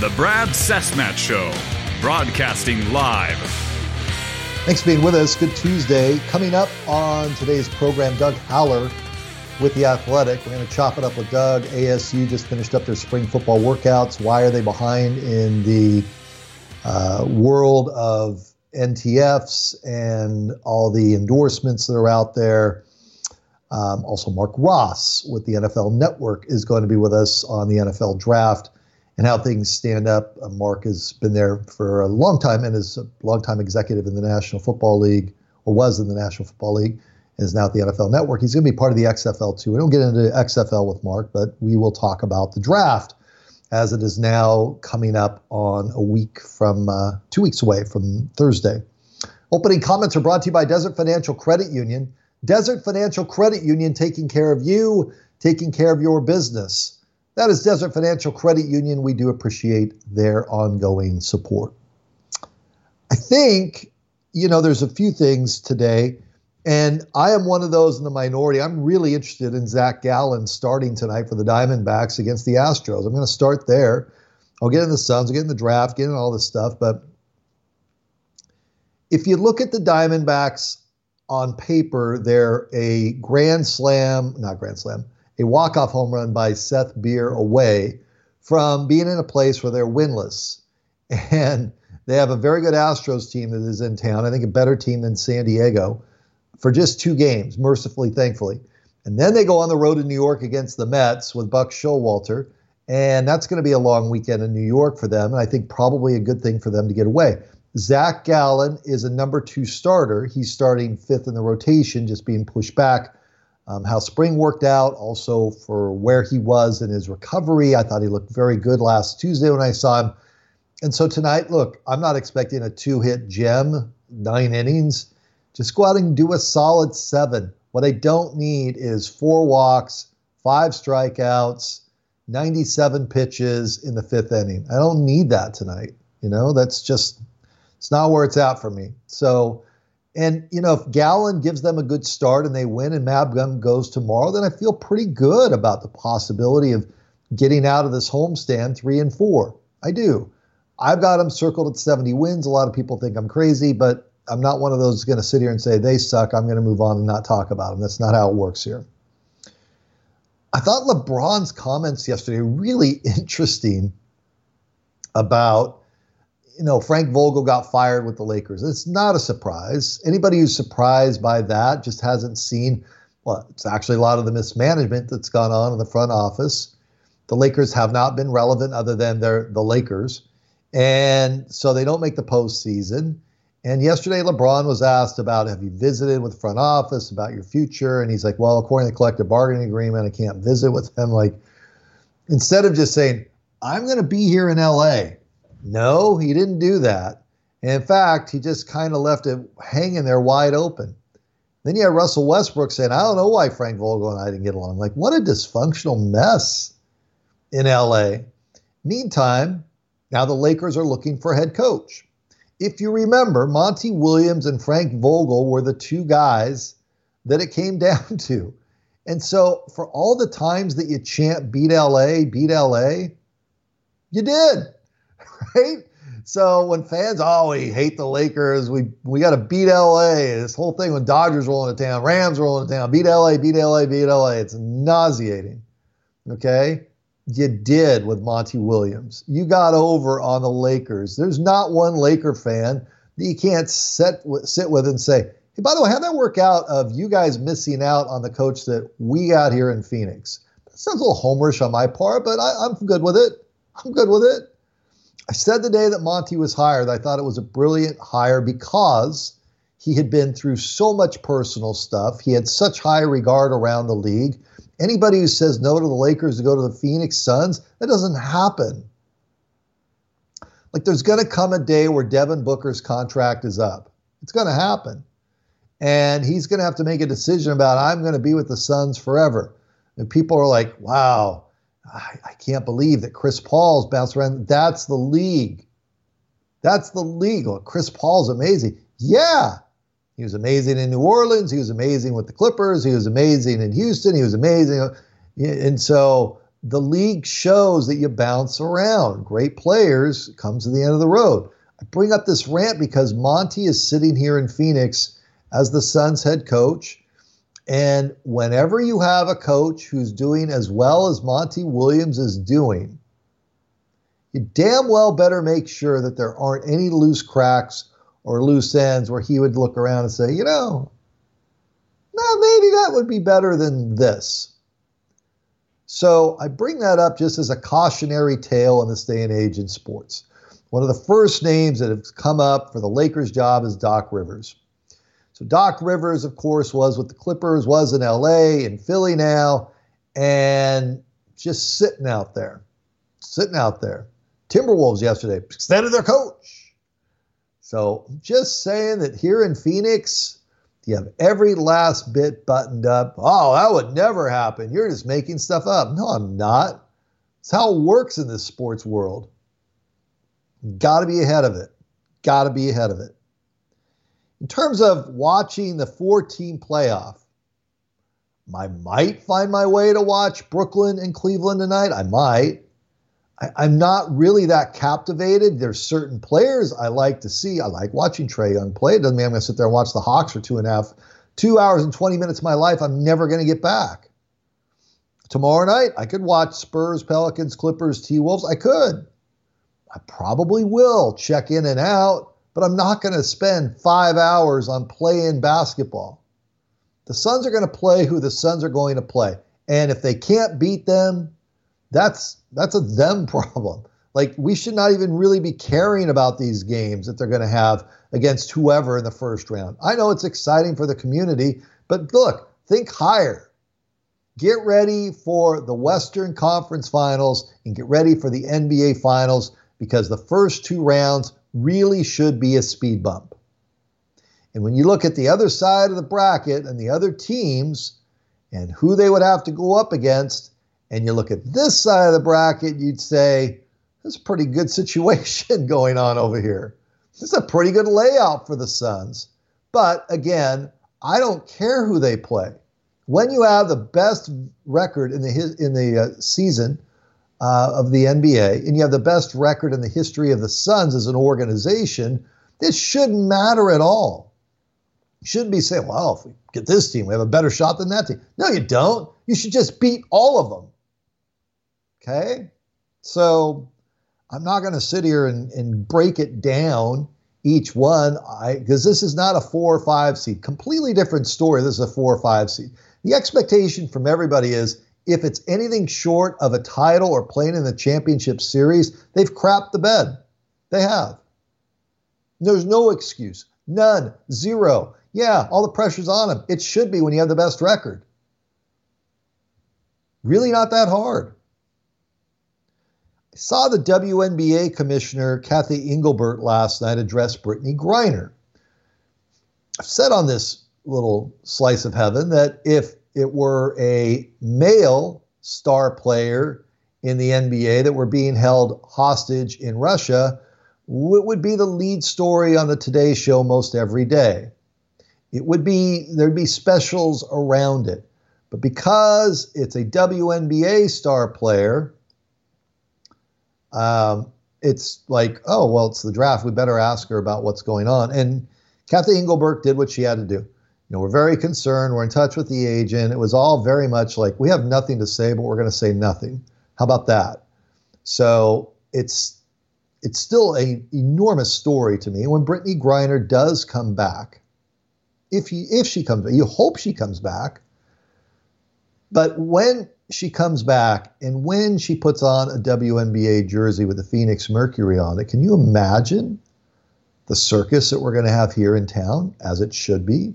The Brad Cessmat Show, broadcasting live. Thanks for being with us. Good Tuesday. Coming up on today's program, Doug Haller with The Athletic. We're going to chop it up with Doug. ASU just finished up their spring football workouts. Why are they behind in the world of NTFs and all the endorsements that are out there? Also, Mark Ross with the NFL Network is going to be with us on the NFL Draft and how things stand up. Mark has been there for a long time and is a longtime executive in the National Football League, or was in the National Football League, and is now at the NFL Network. He's going to be part of the XFL too. We don't get into XFL with Mark, but we will talk about the draft as it is now coming up on a week from 2 weeks away from Thursday. Opening comments are brought to you by Desert Financial Credit Union. Desert Financial Credit Union, taking care of you, taking care of your business. That is Desert Financial Credit Union. We do appreciate their ongoing support. I think, there's a few things today, and I am one of those in the minority. I'm really interested in Zach Gallen starting tonight for the Diamondbacks against the Astros. I'm going to start there. I'll get in the Suns, I'll get in the draft, get in all this stuff. But if you look at the Diamondbacks on paper, they're a a walk-off home run by Seth Beer away from being in a place where they're winless. And they have a very good Astros team that is in town, I think a better team than San Diego, for just 2 games, mercifully, thankfully. And then they go on the road in New York against the Mets with Buck Showalter, and that's going to be a long weekend in New York for them, and I think probably a good thing for them to get away. Zach Gallen is a number 2 starter. He's starting 5th in the rotation, just being pushed back. How spring worked out, also for where he was in his recovery. I thought he looked very good last Tuesday when I saw him. And so tonight, look, I'm not expecting a 2-hit gem, 9 innings. Just go out and do a solid 7. What I don't need is 4 walks, 5 strikeouts, 97 pitches in the 5th inning. I don't need that tonight. That's just, it's not where it's at for me. So, and, if Gallen gives them a good start and they win and Mabgum goes tomorrow, then I feel pretty good about the possibility of getting out of this homestand 3-4. I do. I've got them circled at 70 wins. A lot of people think I'm crazy, but I'm not one of those going to sit here and say they suck. I'm going to move on and not talk about them. That's not how it works here. I thought LeBron's comments yesterday were really interesting about, Frank Vogel got fired with the Lakers. It's not a surprise. Anybody who's surprised by that just hasn't seen, it's actually a lot of the mismanagement that's gone on in the front office. The Lakers have not been relevant other than they're the Lakers. And so they don't make the postseason. And yesterday LeBron was asked about, have you visited with the front office about your future? And he's like, well, according to the collective bargaining agreement, I can't visit with them. Like, instead of just saying, I'm going to be here in LA. No, he didn't do that. And in fact, he just kind of left it hanging there wide open. Then you had Russell Westbrook saying, I don't know why Frank Vogel and I didn't get along. Like, what a dysfunctional mess in LA. Meantime, now the Lakers are looking for a head coach. If you remember, Monty Williams and Frank Vogel were the 2 guys that it came down to. And so for all the times that you chant beat LA, you did. Right? So when fans, we hate the Lakers, we got to beat LA. This whole thing when Dodgers rolling to town, Rams rolling to town, beat LA. It's nauseating. Okay? You did with Monty Williams. You got over on the Lakers. There's not one Laker fan that you can't sit with and say, hey, by the way, how'd that work out of you guys missing out on the coach that we got here in Phoenix? That sounds a little homerish on my part, but I'm good with it. I said the day that Monty was hired, I thought it was a brilliant hire because he had been through so much personal stuff. He had such high regard around the league. Anybody who says no to the Lakers to go to the Phoenix Suns, that doesn't happen. Like, there's going to come a day where Devin Booker's contract is up. It's going to happen. And he's going to have to make a decision about, I'm going to be with the Suns forever. And people are like, wow, I can't believe that Chris Paul's bounced around. That's the league. Well, Chris Paul's amazing. Yeah. He was amazing in New Orleans. He was amazing with the Clippers. He was amazing in Houston. He was amazing. And so the league shows that you bounce around. Great players comes to the end of the road. I bring up this rant because Monty is sitting here in Phoenix as the Suns head coach. And whenever you have a coach who's doing as well as Monty Williams is doing, you damn well better make sure that there aren't any loose cracks or loose ends where he would look around and say, maybe that would be better than this. So I bring that up just as a cautionary tale in this day and age in sports. One of the first names that have come up for the Lakers job is Doc Rivers. So Doc Rivers, of course, was with the Clippers, was in LA, in Philly now, and just sitting out there. Timberwolves yesterday extended their coach. So just saying that here in Phoenix, you have every last bit buttoned up. Oh, that would never happen. You're just making stuff up. No, I'm not. It's how it works in this sports world. Got to be ahead of it. In terms of watching the 4-team playoff, I might find my way to watch Brooklyn and Cleveland tonight. I might. I'm not really that captivated. There's certain players I like to see. I like watching Trae Young play. It doesn't mean I'm going to sit there and watch the Hawks for 2 hours and 20 minutes of my life I'm never going to get back. Tomorrow night, I could watch Spurs, Pelicans, Clippers, T-Wolves. I could. I probably will check in and out, but I'm not going to spend 5 hours on playing basketball. The Suns are going to play who the Suns are going to play. And if they can't beat them, that's a them problem. Like, we should not even really be caring about these games that they're going to have against whoever in the first round. I know it's exciting for the community, but look, think higher. Get ready for the Western Conference Finals and get ready for the NBA Finals, because the first 2 rounds really should be a speed bump. And when you look at the other side of the bracket and the other teams and who they would have to go up against, and you look at this side of the bracket, you'd say, there's a pretty good situation going on over here. This is a pretty good layout for the Suns. But again, I don't care who they play. When you have the best record in the season of the NBA, and you have the best record in the history of the Suns as an organization, this shouldn't matter at all. You shouldn't be saying, well, if we get this team, we have a better shot than that team. No, you don't. You should just beat all of them. Okay? So I'm not going to sit here and break it down each one, because this is not a 4 or 5 seed. Completely different story. This is a 4 or 5 seed. The expectation from everybody is, if it's anything short of a title or playing in the championship series, they've crapped the bed. They have. There's no excuse. None. Zero. Yeah, all the pressure's on them. It should be when you have the best record. Really not that hard. I saw the WNBA commissioner, Kathy Engelbert, last night address Brittany Griner. I've said on this little slice of heaven that if it were a male star player in the NBA that were being held hostage in Russia, it would be the lead story on the Today Show most every day. There'd be specials around it. But because it's a WNBA star player, it's like, oh, well, it's the draft. We better ask her about what's going on. And Kathy Engelbert did what she had to do. We're very concerned. We're in touch with the agent. It was all very much like, we have nothing to say, but we're going to say nothing. How about that? So it's still an enormous story to me. When Brittany Griner does come back, if she comes back, you hope she comes back. But when she comes back and when she puts on a WNBA jersey with the Phoenix Mercury on it, can you imagine the circus that we're going to have here in town, as it should be?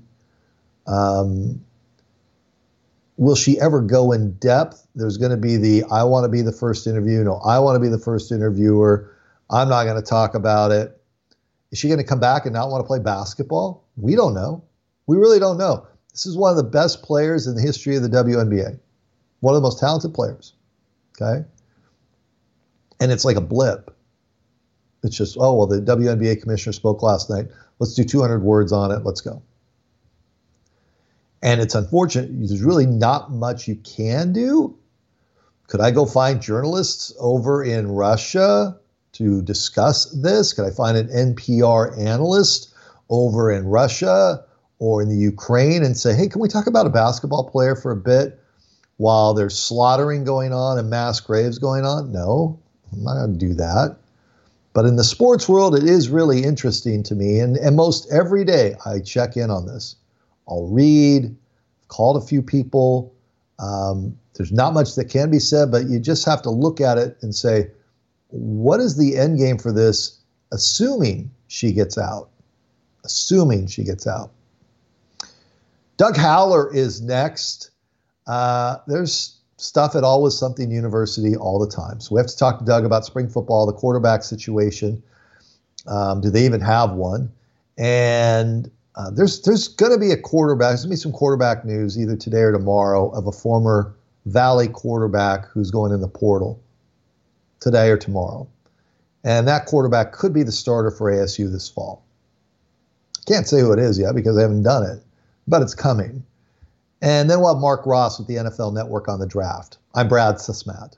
Will she ever go in depth? There's going to be I want to be the first interview. No, I want to be the first interviewer. I'm not going to talk about it. Is she going to come back and not want to play basketball? We don't know. We really don't know. This is one of the best players in the history of the WNBA. One of the most talented players. Okay? And it's like a blip. It's just, oh, well, the WNBA commissioner spoke last night. Let's do 200 words on it. Let's go. And it's unfortunate. There's really not much you can do, Could I go find journalists over in Russia to discuss this? Could I find an NPR analyst over in Russia or in the Ukraine and say, hey, can we talk about a basketball player for a bit while there's slaughtering going on and mass graves going on? No, I'm not going to do that. But in the sports world, it is really interesting to me. And most every day I check in on this. I'll read, called a few people. There's not much that can be said, but you just have to look at it and say, what is the end game for this, assuming she gets out? Assuming she gets out. Doug Haller is next. There's stuff at Always Something University all the time. So we have to talk to Doug about spring football, the quarterback situation. Do they even have one? And there's going to be a quarterback. There's going to be some quarterback news either today or tomorrow of a former Valley quarterback who's going in the portal today or tomorrow. And that quarterback could be the starter for ASU this fall. Can't say who it is yet because they haven't done it, but it's coming. And then we'll have Mark Ross with the NFL Network on the draft. I'm Brad Susmat.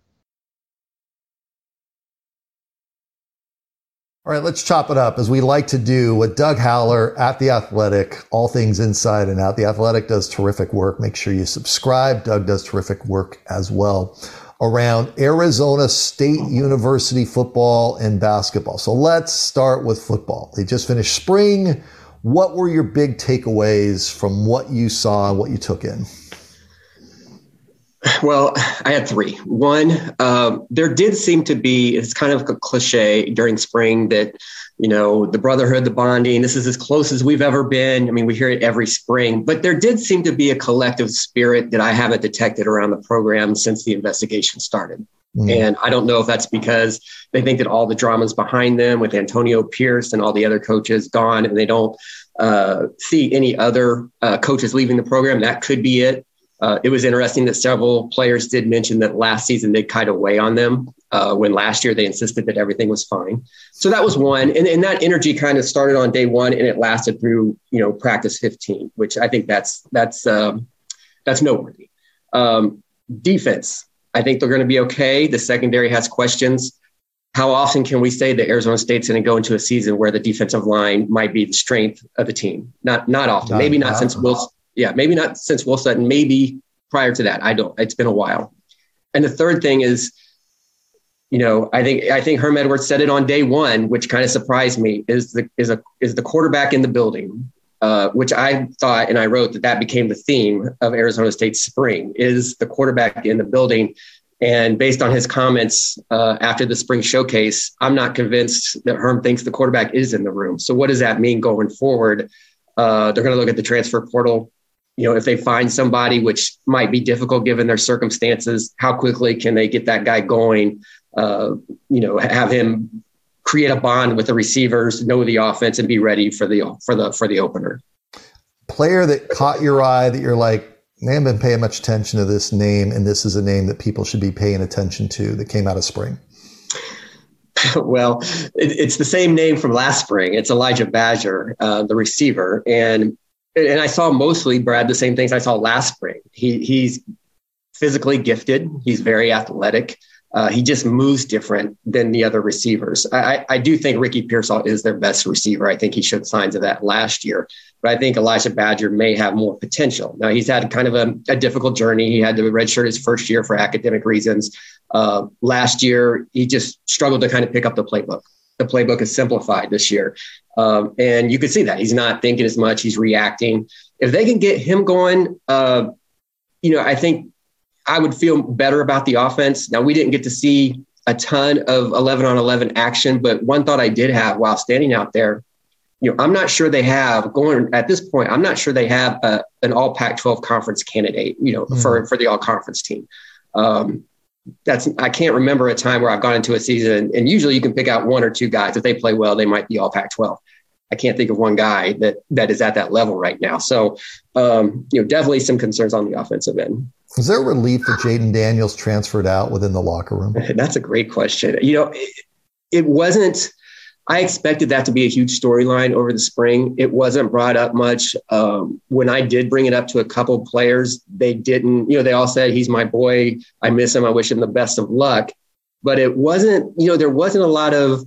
All right, let's chop it up as we like to do with Doug Haller at The Athletic, all things inside and out. The Athletic does terrific work. Make sure you subscribe. Doug does terrific work as well around Arizona State University football and basketball. So let's start with football. They just finished spring. What were your big takeaways from what you saw and what you took in? Well, I had three. One, there did seem to be, it's kind of a cliche during spring that, you know, the brotherhood, the bonding, this is as close as we've ever been. I mean, we hear it every spring, but there did seem to be a collective spirit that I haven't detected around the program since the investigation started. And I don't know if that's because they think that all the drama's behind them with Antonio Pierce and all the other coaches gone, and they don't see any other coaches leaving the program. That could be it. It was interesting that several players did mention that last season they kind of weigh on them when last year they insisted that everything was fine. So that was one. And that energy kind of started on day one and it lasted through, you know, practice 15, which I think that's noteworthy. Defense. I think they're going to be okay. The secondary has questions. How often can we say that Arizona State's going to go into a season where the defensive line might be the strength of the team? Not often. Maybe not since Will. Yeah, maybe not since Will Sutton. Maybe prior to that. I don't. It's been a while. And the third thing is, you know, I think Herm Edwards said it on day one, which kind of surprised me. Is the quarterback in the building? Which I thought, and I wrote that became the theme of Arizona State's spring, is the quarterback in the building. And based on his comments after the spring showcase, I'm not convinced that Herm thinks the quarterback is in the room. So what does that mean going forward? They're going to look at the transfer portal. You know, if they find somebody, which might be difficult given their circumstances, how quickly can they get that guy going? You know, have him create a bond with the receivers, know the offense, and be ready for the opener. Player that caught your eye that you're like, I haven't been paying much attention to this name, and this is a name that people should be paying attention to that came out of spring. Well, it's the same name from last spring. It's Elijah Badger, the receiver, and I saw mostly, Brad, the same things I saw last spring. He's physically gifted. He's very athletic. He just moves different than the other receivers. I do think Ricky Pearsall is their best receiver. I think he showed signs of that last year. But I think Elijah Badger may have more potential. Now, he's had kind of a difficult journey. He had to redshirt his first year for academic reasons. Last year, he just struggled to kind of pick up the playbook. The playbook is simplified this year. And you could see that. He's not thinking as much. He's reacting. If they can get him going, you know, I think I would feel better about the offense. Now, we didn't get to see a ton of 11-on-11 action, but one thought I did have while standing out there, you know, I'm not sure they have at this point, I'm not sure they have an all Pac-12 conference candidate, you know, for the all conference team. I can't remember a time where I've gone into a season, and usually you can pick out one or two guys. If they play well, they might be all Pac-12. I can't think of one guy that is at that level right now. So, you know, definitely some concerns on the offensive end. Was there relief that Jaden Daniels transferred out within the locker room? That's a great question. You know, it wasn't I expected that to be a huge storyline over the spring. It wasn't brought up much. When I did bring it up to a couple players, they didn't, they all said, he's my boy. I miss him. I wish him the best of luck. But it wasn't, there wasn't a lot of,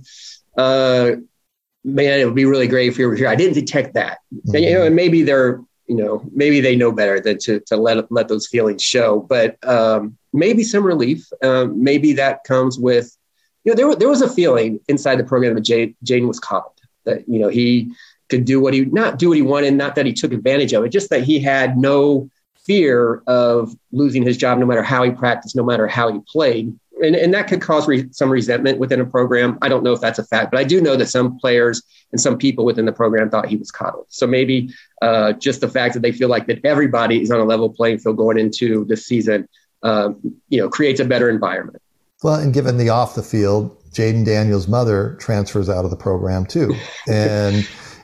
man, it would be really great if you were here. I didn't detect that. Mm-hmm. And maybe maybe they know better than to let those feelings show. But maybe some relief. Maybe that comes with, there was a feeling inside the program that Jaden was coddled, that, he could not do what he wanted, not that he took advantage of it, just that he had no fear of losing his job, no matter how he practiced, no matter how he played. And that could cause some resentment within a program. I don't know if that's a fact, but I do know that some players and some people within the program thought he was coddled. So maybe just the fact that they feel like that everybody is on a level playing field going into this season, creates a better environment. Well, and given the off the field, Jaden Daniels' mother transfers out of the program too. And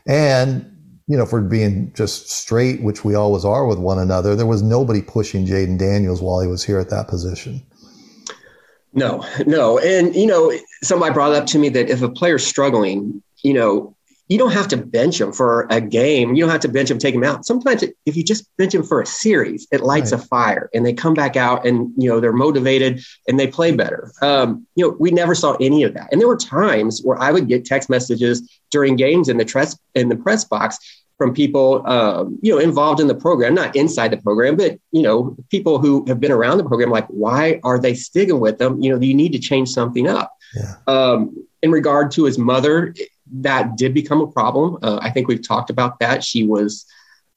if we're being just straight, which we always are with one another, there was nobody pushing Jaden Daniels while he was here at that position. No. And, somebody brought up to me that if a player's struggling, you don't have to bench them for a game. You don't have to bench them, take them out. Sometimes if you just bench them for a series, it lights a fire and they come back out and, they're motivated and they play better. We never saw any of that. And there were times where I would get text messages during games in the press box from people, involved in the program, not inside the program, but, people who have been around the program, like, why are they sticking with them? You need to change something up. Yeah. In regard to his mother, that did become a problem. I think we've talked about that. She was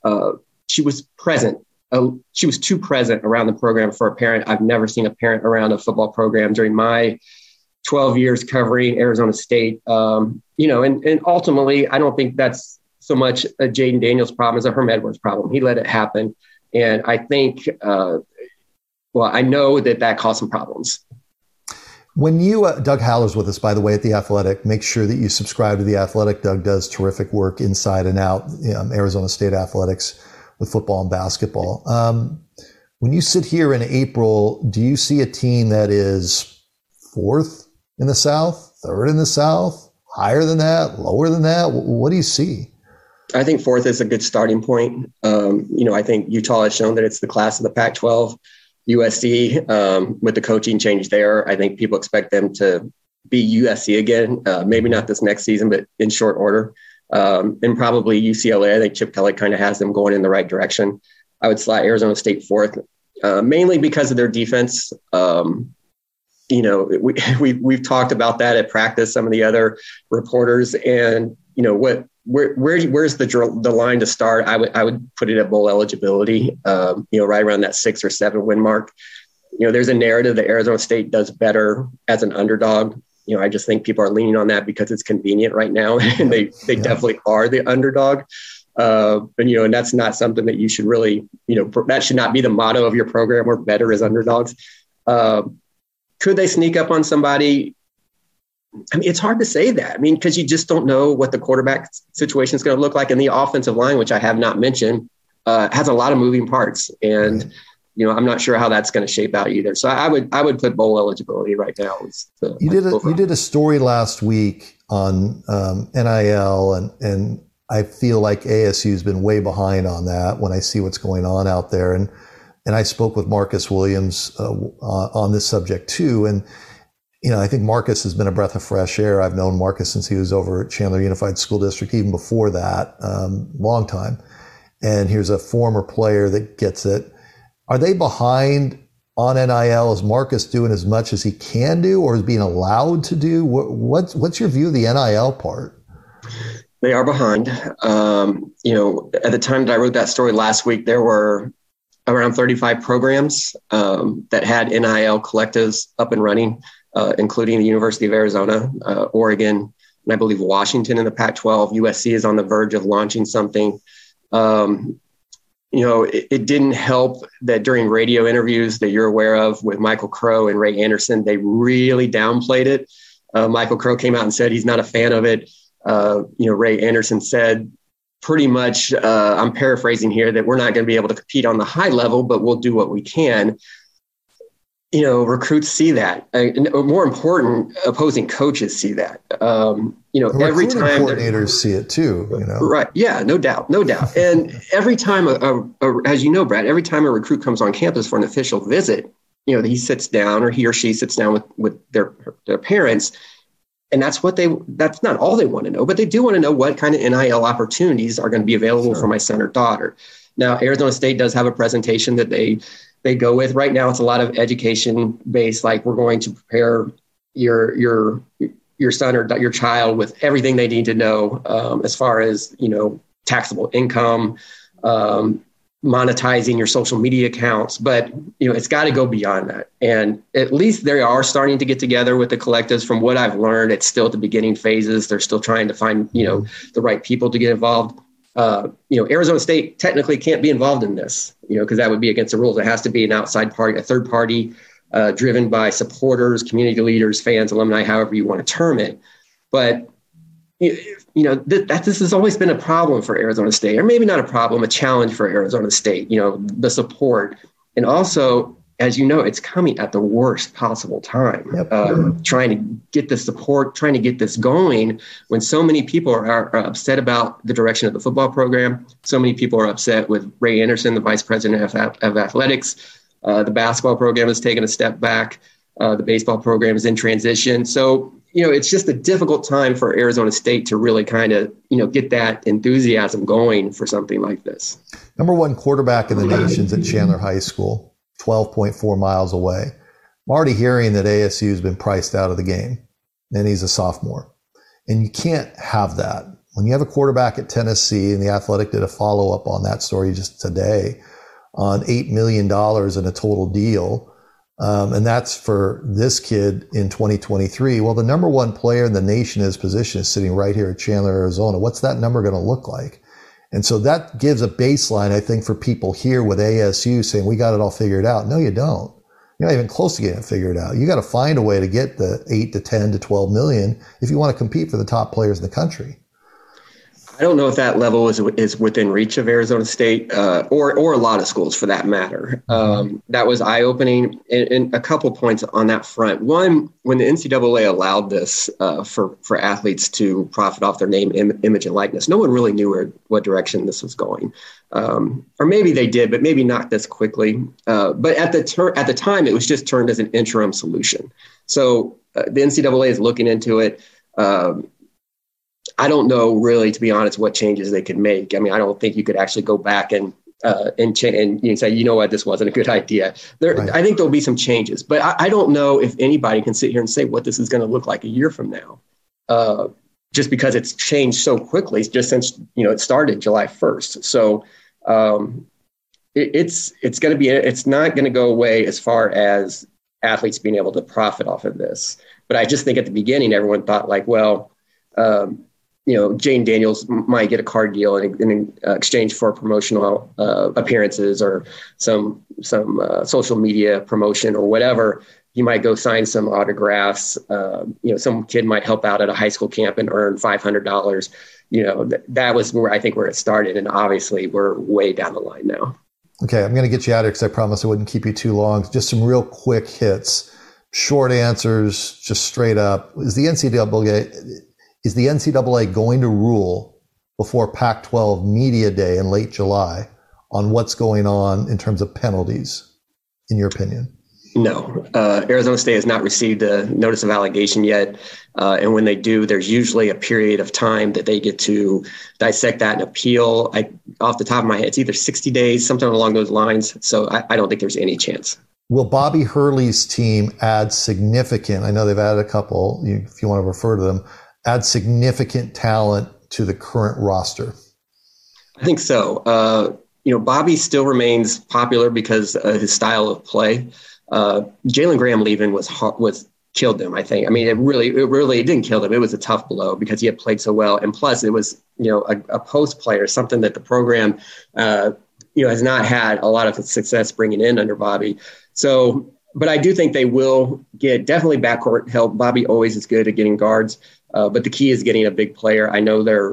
present. She was too present around the program for a parent. I've never seen a parent around a football program during my 12 years covering Arizona State. And ultimately, I don't think that's so much a Jaden Daniels problem as a Herm Edwards problem. He let it happen. And I think, I know that caused some problems. When you, Doug Haller's with us, by the way, at The Athletic. Make sure that you subscribe to The Athletic. Doug does terrific work inside and out, Arizona State athletics with football and basketball. When you sit here in April, do you see a team that is fourth in the South, third in the South, higher than that, lower than that? What do you see? I think fourth is a good starting point. I think Utah has shown that it's the class of the Pac-12. USC, with the coaching change there, I think people expect them to be USC again. Maybe not this next season, but in short order. And probably UCLA. I think Chip Kelly kind of has them going in the right direction. I would slot Arizona State fourth, mainly because of their defense. We've talked about that at practice, some of the other reporters, and where's the line to start? I would put it at bowl eligibility, right around that 6 or 7 win mark. There's a narrative that Arizona State does better as an underdog. I just think people are leaning on that because it's convenient right now, and they definitely are the underdog. And that's not something that you should really, that should not be the motto of your program. We're better as underdogs. Could they sneak up on somebody? I mean, it's hard to say that. Because you just don't know what the quarterback situation is going to look like. And the offensive line, which I have not mentioned, has a lot of moving parts. And, I'm not sure how that's going to shape out either. So I would put bowl eligibility right now. You did a story last week on NIL, and I feel like ASU has been way behind on that when I see what's going on out there. And I spoke with Marcus Williams on this subject too. And I think Marcus has been a breath of fresh air. I've known Marcus since he was over at Chandler Unified School District, even before that, long time. And here's a former player that gets it. Are they behind on NIL? Is Marcus doing as much as he can do or is being allowed to do? What's your view of the NIL part? They are behind. At the time that I wrote that story last week, there were around 35 programs that had NIL collectives up and running. Including the University of Arizona, Oregon, and I believe Washington in the Pac-12. USC is on the verge of launching something. It didn't help that during radio interviews that you're aware of with Michael Crow and Ray Anderson, they really downplayed it. Michael Crow came out and said he's not a fan of it. Ray Anderson said pretty much, I'm paraphrasing here, that we're not going to be able to compete on the high level, but we'll do what we can. recruits see that. More important, opposing coaches see that. Every time coordinators see it too. Right? Yeah, no doubt. And every time, as you know, Brad, every time a recruit comes on campus for an official visit, he sits down, or he or she sits down with their parents, and that's not all they want to know, but they do want to know what kind of NIL opportunities are going to be available for my son or daughter. Now, Arizona State does have a presentation that they go with. Right now, it's a lot of education based, like we're going to prepare your son or your child with everything they need to know as far as, taxable income, monetizing your social media accounts. But, it's got to go beyond that. And at least they are starting to get together with the collectives. From what I've learned, it's still at the beginning phases. They're still trying to find, the right people to get involved. Arizona State technically can't be involved in this, because that would be against the rules. It has to be an outside party, a third party, driven by supporters, community leaders, fans, alumni, however you want to term it. But, this has always been a problem for Arizona State, or maybe not a problem, a challenge for Arizona State, the support. And also, as you know, it's coming at the worst possible time, trying to get the support, trying to get this going when so many people are upset about the direction of the football program. So many people are upset with Ray Anderson, the vice president of athletics. The basketball program has taken a step back. The baseball program is in transition. So, it's just a difficult time for Arizona State to really kind of, get that enthusiasm going for something like this. Number one quarterback in the nation's at Chandler High School, 12.4 miles away. I'm already hearing that ASU has been priced out of the game, and he's a sophomore. And you can't have that. When you have a quarterback at Tennessee, and the Athletic did a follow-up on that story just today, on $8 million in a total deal, and that's for this kid in 2023. Well, the number one player in the nation in his position is sitting right here at Chandler, Arizona. What's that number going to look like? And so that gives a baseline, I think, for people here with ASU saying, we got it all figured out. No, you don't. You're not even close to getting it figured out. You got to find a way to get the 8 to 10 to 12 million if you want to compete for the top players in the country. I don't know if that level is within reach of Arizona State or a lot of schools for that matter. That was eye-opening. And a couple points on that front. One, when the NCAA allowed this for athletes to profit off their name, image, and likeness, no one really knew what direction this was going. Or maybe they did, but maybe not this quickly. But at the time, it was just turned as an interim solution. So the NCAA is looking into it. I don't know really, to be honest, what changes they could make. I mean, I don't think you could actually go back and say, you know what, this wasn't a good idea. Right. I think there'll be some changes, but I don't know if anybody can sit here and say what this is going to look like a year from now, just because it's changed so quickly, just since, it started July 1st. So it's not going to go away as far as athletes being able to profit off of this. But I just think at the beginning, everyone thought like, well, Jane Daniels might get a card deal in exchange for promotional appearances or some social media promotion or whatever. He might go sign some autographs. Some kid might help out at a high school camp and earn $500. That was where it started. And obviously we're way down the line now. Okay, I'm going to get you out of here because I promised I wouldn't keep you too long. Just some real quick hits, short answers, just straight up. Is the NCAA going to rule before Pac-12 Media Day in late July on what's going on in terms of penalties, in your opinion? No. Arizona State has not received a notice of allegation yet. And when they do, there's usually a period of time that they get to dissect that and appeal. Off the top of my head, it's either 60 days, something along those lines. So I don't think there's any chance. Will Bobby Hurley's team add significant, I know they've added a couple, if you want to refer to them, add significant talent to the current roster? I think so. Bobby still remains popular because of his style of play. Jalen Graham leaving was killed them, I think. I mean, it didn't kill them. It was a tough blow because he had played so well. And plus it was, a post player, something that the program, has not had a lot of success bringing in under Bobby. So, but I do think they will get definitely backcourt help. Bobby always is good at getting guards. But the key is getting a big player. I know they're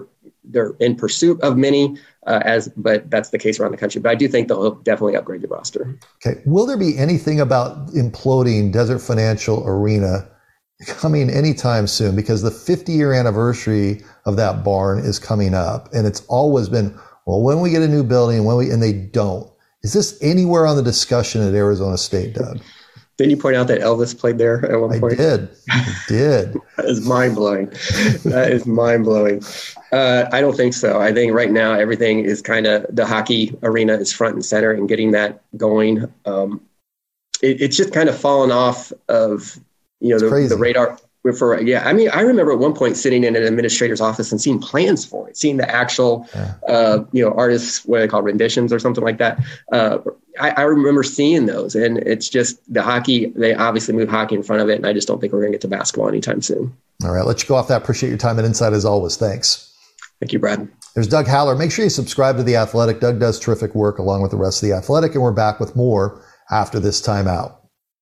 they're in pursuit of many, but that's the case around the country. But I do think they'll definitely upgrade the roster. Okay. Will there be anything about imploding Desert Financial Arena coming anytime soon? Because the 50-year anniversary of that barn is coming up, and it's always been, well, when we get a new building, and they don't. Is this anywhere on the discussion at Arizona State, Doug? Didn't you point out that Elvis played there at one point? I did. That is mind-blowing. That is mind-blowing. I don't think so. I think right now everything is kind of, the hockey arena is front and center and getting that going. It's just kind of fallen off of, the radar. I remember at one point sitting in an administrator's office and seeing plans for it, seeing the actual, artists, what they call renditions or something like that. I remember seeing those, and it's just the hockey. They obviously move hockey in front of it, and I just don't think we're going to get to basketball anytime soon. All right, let's go off that. Appreciate your time and insight as always. Thanks. Thank you, Brad. There's Doug Haller. Make sure you subscribe to The Athletic. Doug does terrific work along with the rest of The Athletic, and we're back with more after this timeout.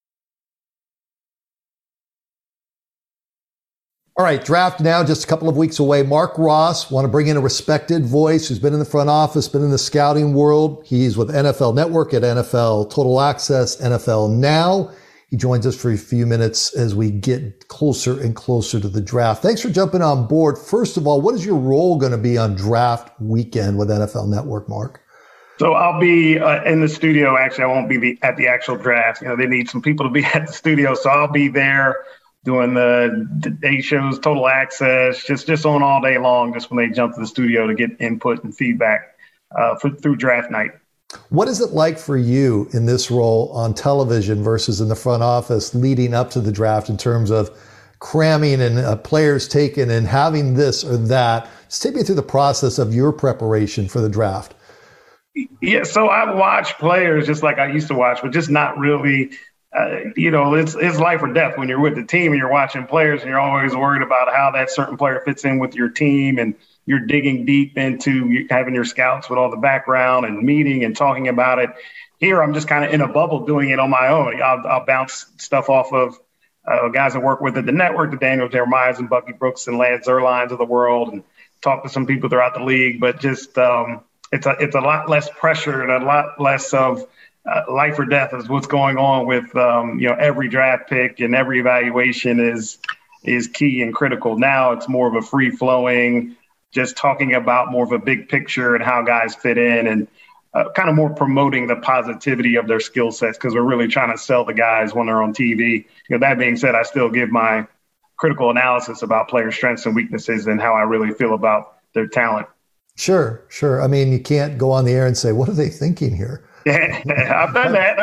All right, draft now, just a couple of weeks away. Mark Ross, want to bring in a respected voice who's been in the front office, been in the scouting world. He's with NFL Network at NFL Total Access, NFL Now. He joins us for a few minutes as we get closer and closer to the draft. Thanks for jumping on board. First of all, what is your role going to be on draft weekend with NFL Network, Mark? So I'll be in the studio. Actually, I won't be at the actual draft. They need some people to be at the studio, so I'll be there doing the day shows, Total Access, just on all day long, just when they jump to the studio to get input and feedback through draft night. What is it like for you in this role on television versus in the front office leading up to the draft in terms of cramming and players taken and having this or that? Just take me through the process of your preparation for the draft. Yeah, so I watch players just like I used to watch, but just not really it's life or death when you're with the team and you're watching players and you're always worried about how that certain player fits in with your team, and you're digging deep into having your scouts with all the background and meeting and talking about it. Here, I'm just kind of in a bubble doing it on my own. I'll bounce stuff off of guys I work with at the network, the Daniel Jeremiahs and Bucky Brooks and Lance Zierleins of the world, and talk to some people throughout the league. But just it's a lot less pressure and a lot less of life or death is what's going on with, every draft pick and every evaluation is key and critical. Now it's more of a free flowing, just talking about more of a big picture and how guys fit in, and kind of more promoting the positivity of their skill sets, because we're really trying to sell the guys when they're on TV. That being said, I still give my critical analysis about player strengths and weaknesses and how I really feel about their talent. Sure. I mean, you can't go on the air and say, what are they thinking here? Yeah, I've done that.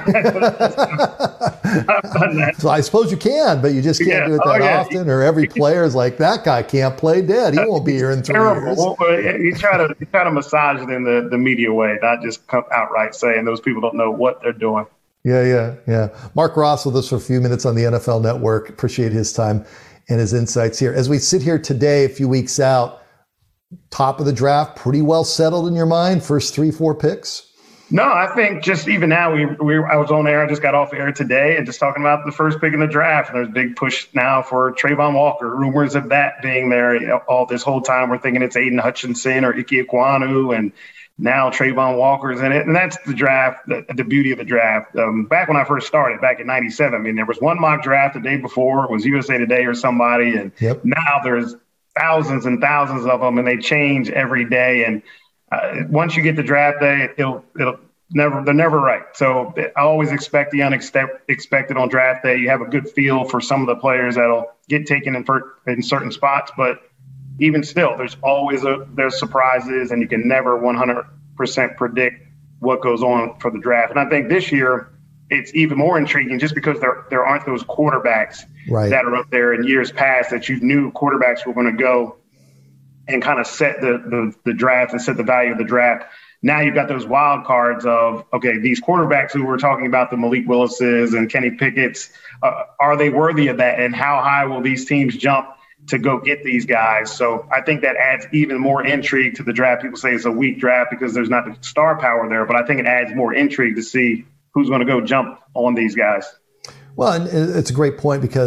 So I suppose you can, but you just can't do it that often, or every player is like, that guy can't play dead. He won't be here in 3 years. You try to massage it in the media way, not just come outright saying those people don't know what they're doing. Yeah. Mark Ross with us for a few minutes on the NFL Network. Appreciate his time and his insights here. As we sit here today, a few weeks out, top of the draft, pretty well settled in your mind, first 3-4 picks? No, I think just even now, I was on air. I just got off air today and just talking about the first pick in the draft. And there's a big push now for Trayvon Walker. Rumors of that being there all this whole time. We're thinking it's Aiden Hutchinson or Ike Ekwonu, and now Trayvon Walker's in it. And that's the draft, the beauty of the draft. Back when I first started, back in '97, I mean, there was one mock draft the day before. It was USA Today or somebody. And Now there's thousands and thousands of them, and they change every day. And once you get to draft day, they're never right. So I always expect the unexpected on draft day. You have a good feel for some of the players that'll get taken in certain spots, but even still, there's always there's surprises, and you can never 100% predict what goes on for the draft. And I think this year it's even more intriguing just because there aren't those quarterbacks that are up there in years past that you knew quarterbacks were going to go and kind of set the draft and set the value of the draft. Now you've got those wild cards of, okay, these quarterbacks who we're talking about, the Malik Willises and Kenny Pickett's, are they worthy of that? And how high will these teams jump to go get these guys? So I think that adds even more intrigue to the draft. People say it's a weak draft because there's not the star power there, but I think it adds more intrigue to see who's going to go jump on these guys. Well, and it's a great point because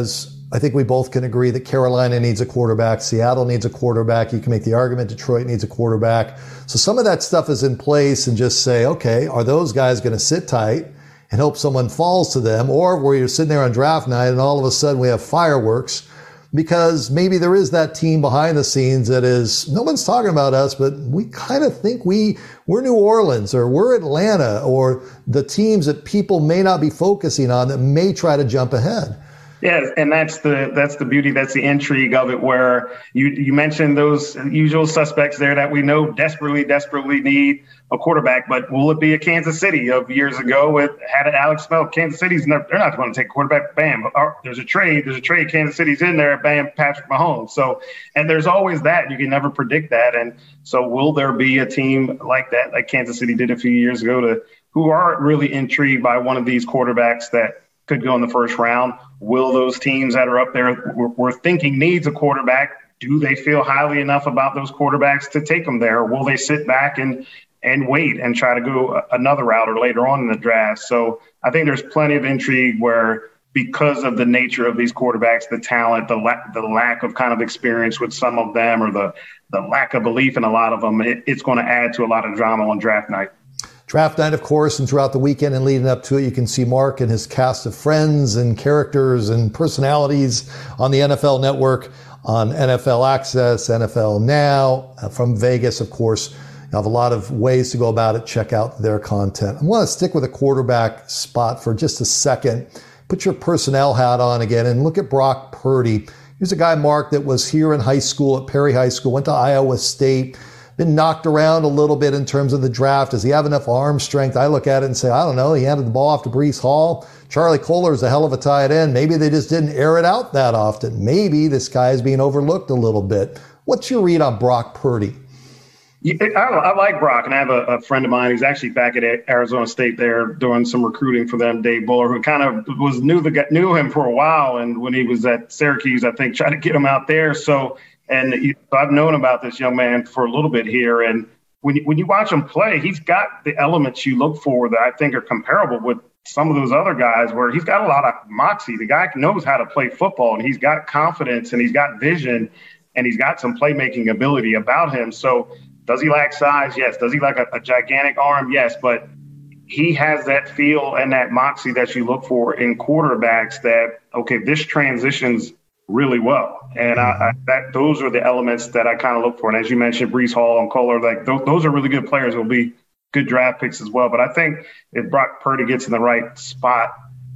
I think we both can agree that Carolina needs a quarterback. Seattle needs a quarterback. You can make the argument Detroit needs a quarterback. So some of that stuff is in place, and just say, okay, are those guys going to sit tight and hope someone falls to them? Or where you're sitting there on draft night and all of a sudden we have fireworks because maybe there is that team behind the scenes that is, no one's talking about us, but we kind of think we're New Orleans or we're Atlanta, or the teams that people may not be focusing on that may try to jump ahead. Yeah, and that's the beauty, that's the intrigue of it, where you mentioned those usual suspects there that we know desperately need a quarterback. But will it be a Kansas City of years ago had it Alex Smith? Kansas City's they're not going to take a quarterback. Bam, there's a trade. Kansas City's in there. Bam, Patrick Mahomes. So, and there's always that. You can never predict that. And so, will there be a team like that, like Kansas City did a few years ago, who are really intrigued by one of these quarterbacks that could go in the first round? Will those teams that are up there we're thinking needs a quarterback, do they feel highly enough about those quarterbacks to take them there? Or will they sit back and wait and try to go another route or later on in the draft? So I think there's plenty of intrigue where, because of the nature of these quarterbacks, the talent, the lack of kind of experience with some of them, or the lack of belief in a lot of them, it's going to add to a lot of drama on draft night. Draft night, of course, and throughout the weekend and leading up to it, you can see Mark and his cast of friends and characters and personalities on the NFL Network, on NFL Access, NFL Now, from Vegas, of course. You have a lot of ways to go about it. Check out their content. I want to stick with a quarterback spot for just a second. Put your personnel hat on again and look at Brock Purdy. Here's a guy, Mark, that was here in high school at Perry High School, went to Iowa State, been knocked around a little bit in terms of the draft. Does he have enough arm strength? I look at it and say, I don't know. He handed the ball off to Breece Hall. Charlie Kolar is a hell of a tight end. Maybe they just didn't air it out that often. Maybe this guy is being overlooked a little bit. What's your read on Brock Purdy? Yeah, I like Brock, and I have a friend of mine who's actually back at Arizona State there doing some recruiting for them, Dave Buller, who kind of knew him for a while, and when he was at Syracuse, I think, tried to get him out there. So I've known about this young man for a little bit here, and when you watch him play, he's got the elements you look for that I think are comparable with some of those other guys, where he's got a lot of moxie. The guy knows how to play football, and he's got confidence, and he's got vision, and he's got some playmaking ability about him. So does he lack size? Yes. Does he lack a gigantic arm? Yes. But he has that feel and that moxie that you look for in quarterbacks that, okay, this transitions really well. And those are the elements that I kind of look for. And as you mentioned, Breece Hall and Kolar, like those are really good players. Will be good draft picks as well. But I think if Brock Purdy gets in the right spot,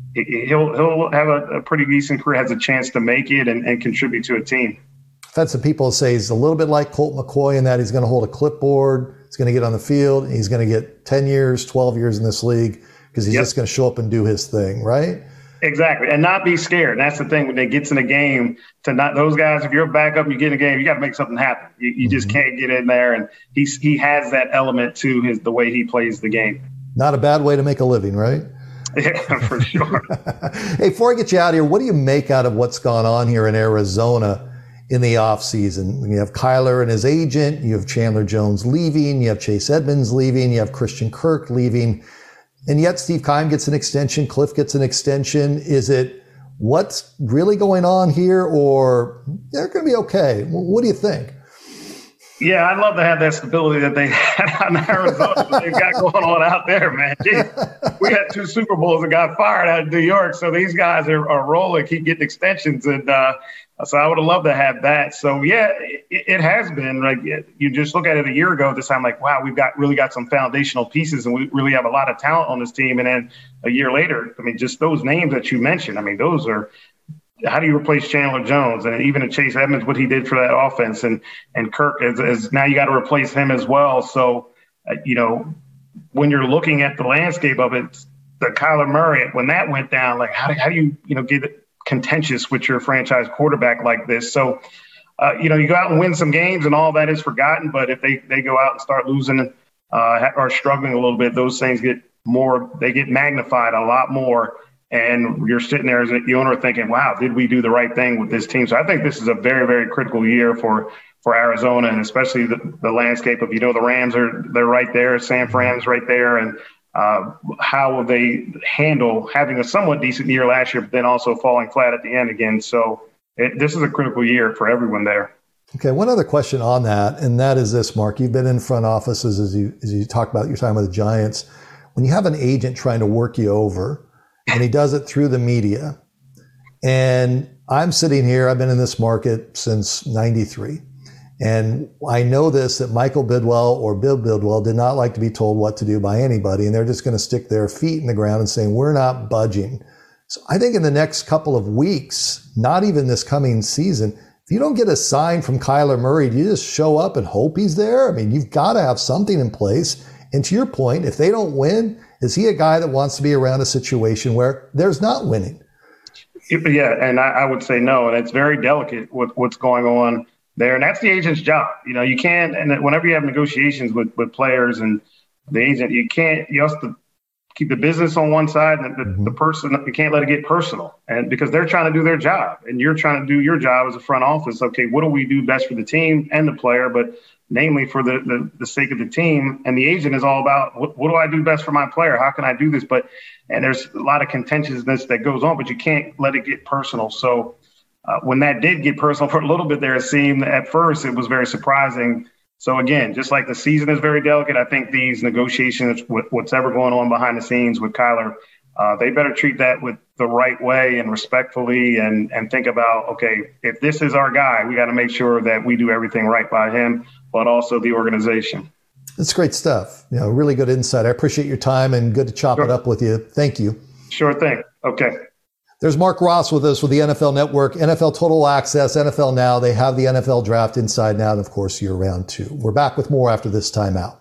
he'll have a pretty decent career, has a chance to make it and contribute to a team. I've had some people say he's a little bit like Colt McCoy in that he's going to hold a clipboard, he's going to get on the field, and he's going to get 10 years, 12 years in this league because he's just going to show up and do his thing, right? Exactly, and not be scared. And that's the thing when they gets in a game, to not those guys, if you're a backup and you get in a game, you got to make something happen. You just can't get in there, and he has that element to the way he plays the game. Not a bad way to make a living, right? Yeah, for sure. Hey, before I get you out of here, what do you make out of what's gone on here in Arizona in the offseason? You have Kyler and his agent, you have Chandler Jones leaving, you have Chase Edmonds leaving, you have Christian Kirk leaving, and yet Steve Keim gets an extension, Cliff gets an extension. Is it what's really going on here, or they're going to be okay? What do you think? Yeah, I'd love to have that stability that they had in Arizona that they've got going on out there, man. Jeez, we had 2 Super Bowls that got fired out of New York, so these guys are rolling, keep getting extensions, and so I would have loved to have that. So, yeah, it has been. Like, you just look at it a year ago this time, like, wow, we've really got some foundational pieces, and we really have a lot of talent on this team. And then a year later, I mean, just those names that you mentioned, I mean, those are – how do you replace Chandler Jones? And even a Chase Edmonds, what he did for that offense, and Kirk is now you got to replace him as well. So, when you're looking at the landscape of it, the Kyler Murray, when that went down, like how do you get it contentious with your franchise quarterback like this? So, you go out and win some games and all that is forgotten. But if they go out and start losing or struggling a little bit, those things get magnified a lot more. And you're sitting there as the owner thinking, wow, did we do the right thing with this team? So I think this is a very, very critical year for Arizona, and especially the landscape of, the Rams they're right there, San Fran's right there. And how will they handle having a somewhat decent year last year, but then also falling flat at the end again? So this is a critical year for everyone there. Okay, one other question on that, and that is this, Mark. You've been in front offices as you talk about your time with the Giants. When you have an agent trying to work you over, and he does it through the media, and I'm sitting here, I've been in this market since 93, and I know this, that Michael Bidwell or Bill Bidwell did not like to be told what to do by anybody, and they're just going to stick their feet in the ground and saying, we're not budging. So I think in the next couple of weeks, not even this coming season, if you don't get a sign from Kyler Murray, do you just show up and hope he's there? I mean, you've got to have something in place. And to your point, if they don't win, is he a guy that wants to be around a situation where there's not winning? Yeah, and I would say no. And it's very delicate with what's going on there. And that's the agent's job. You can't, and whenever you have negotiations with players and the agent, you have to keep the business on one side and the person, you can't let it get personal. And because they're trying to do their job and you're trying to do your job as a front office. Okay, what do we do best for the team and the player, but namely for the sake of the team? And the agent is all about what do I do best for my player? How can I do this? And there's a lot of contentiousness that goes on, but you can't let it get personal. So when that did get personal for a little bit there, it seemed at first it was very surprising. So again, just like the season is very delicate, I think these negotiations, what's ever going on behind the scenes with Kyler, they better treat that with the right way and respectfully and think about, okay, if this is our guy, we got to make sure that we do everything right by him, but also the organization. That's great stuff. Really good insight. I appreciate your time and good to chop it up with you. Thank you. Sure thing. Okay. There's Mark Ross with us with the NFL Network, NFL Total Access, NFL Now. They have the NFL Draft inside now, and of course, year-round too. We're back with more after this timeout.